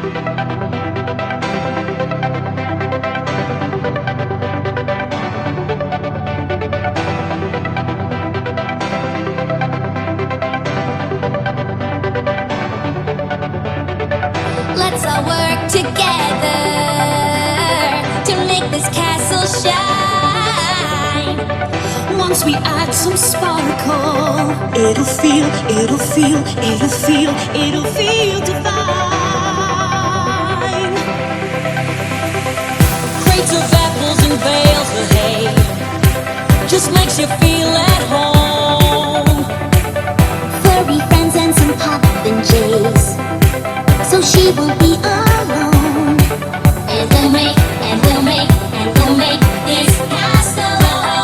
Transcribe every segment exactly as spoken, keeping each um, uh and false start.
Let's all work together to make this castle shine. Once we add some sparkle, it'll feel, it'll feel, it'll feel, it'll feel divine. Crates of apples and bales of hay just makes you feel at home. Furry friends and some poppin' jays, so she won't be alone. And we'll make, and we'll make, and we'll make this castle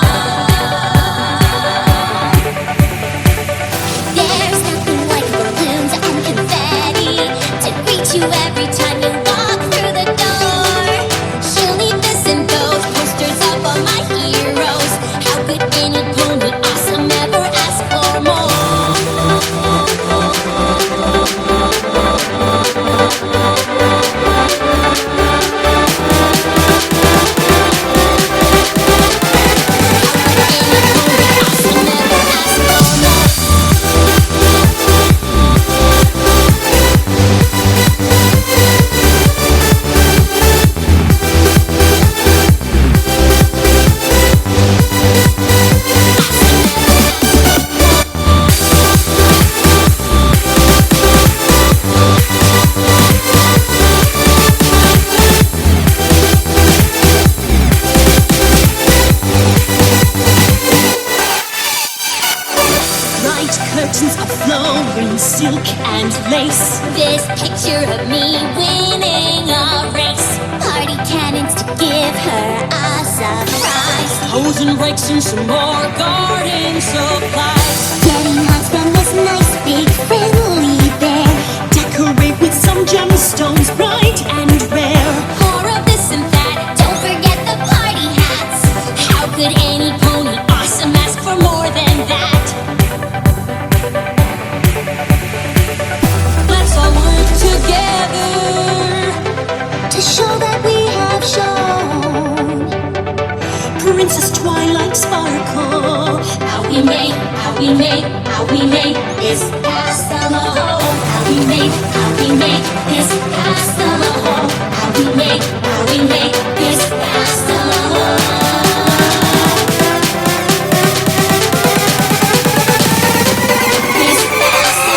home. There's nothing like balloons and confetti to greet you every time you walk through the door. She'll leave this and those posters up on my heroes. How could any pony awesome ever ask for more? Curtains of flowing silk and lace. This picture of me winning a race. Party cannons to give her a surprise. Hose and rakes and some more garden supplies. Getting hugs from this nice big friendly bear. Decorate with some gemstones bright and rare. More of this and that, don't forget the party hats. How could any pony awesome ask for more than that? Princess Twilight Sparkle. How we make, how we make, how we make this castle a home. How we make, how we make this castle a home. How we make, how we make this castle a home. This castle a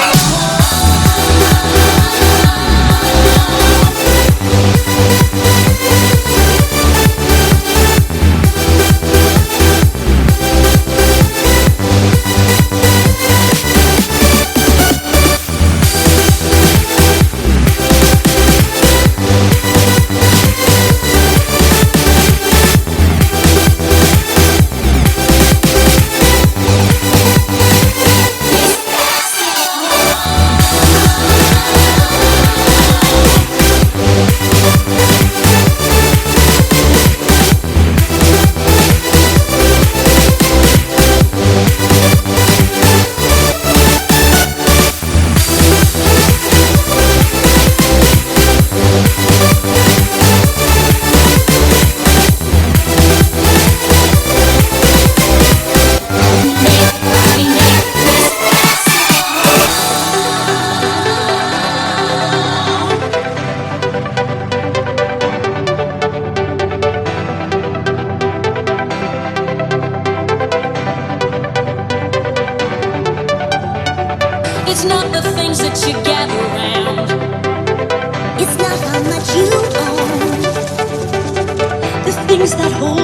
It's not the things that you gather around. It's not how much you own. The things that hold